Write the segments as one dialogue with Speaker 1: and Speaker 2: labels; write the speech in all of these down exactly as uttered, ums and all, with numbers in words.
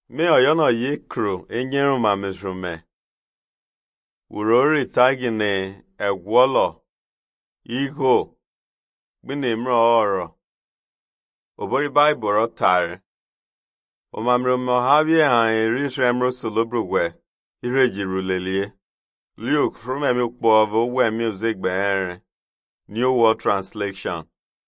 Speaker 1: Me oyono yikru enyeru mamesrume. Urori tagine egwolo. Igo. Bine mro oro. Obori Bible tare. Omamro mohavie han erisre emro solobrugwe. Irejirulelie. Luke from emi ukpo avo we music behere. New World Translation.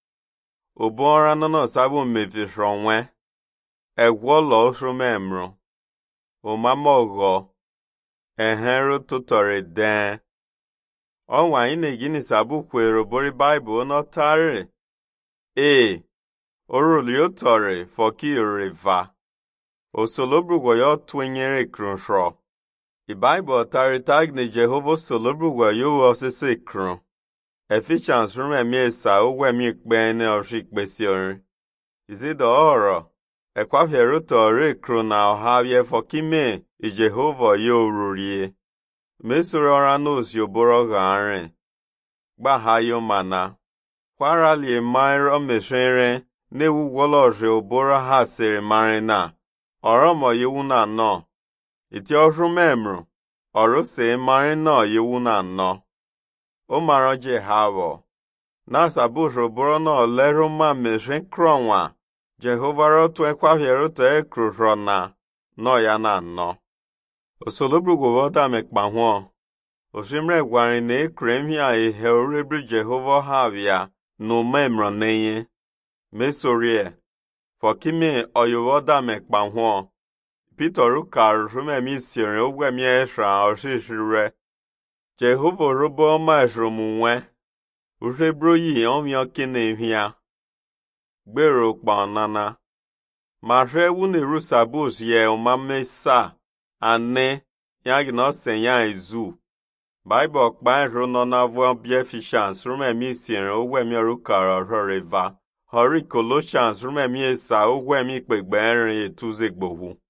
Speaker 1: Obora nono sabu mefishronwe. Egwolo from emro. Omamogo. Ehenro tutore den. Onwa ine gini sabu kwero bori Bible no tare. E. Orolio tore foki riva. Osolobrugo yo twinyere krunshro. I Bible tare tagne Jehovah solobrugo yo osese krun. Ephesians from emiesa uwe mi kbene oshik besion. Izido oro. Ekwa heruto re krun na ohavye fokime i Jehovah yo rurie. Mesoro oranos yo boro garen. Bahayo mana. Kwarali mairo meshere ne ugwoloje obora hasere marina. Oromo yewuna no. Iti oru memru. Oro se marina yewuna no. O maroje hawo. Nasa busho boro no lero ma meshen kronwa. Jehovah roto ekwa heruto ekrurona. No yana no. Osolobrugo voda mekpahwo. Osimre gwari na ekremhia ihe orebri Jehovah havia no memro neye. Mesorie. Fokime oyovoda mekpahwo. Peter rukar rume misiri ogwe mi esra oshishire. Jehovah robo ma esromunwe. Urebro yi omyo kinehia. Gbero kpanana. Marhe wune rusabus ye omamesa. Ane, yag no sen ya izu. Bible kpan ro no na vo Ephesians rume mi sien ogwe mi rukara roreva. Hori Colossians rume mi esa ogwe mi pegberin etuzegbohu.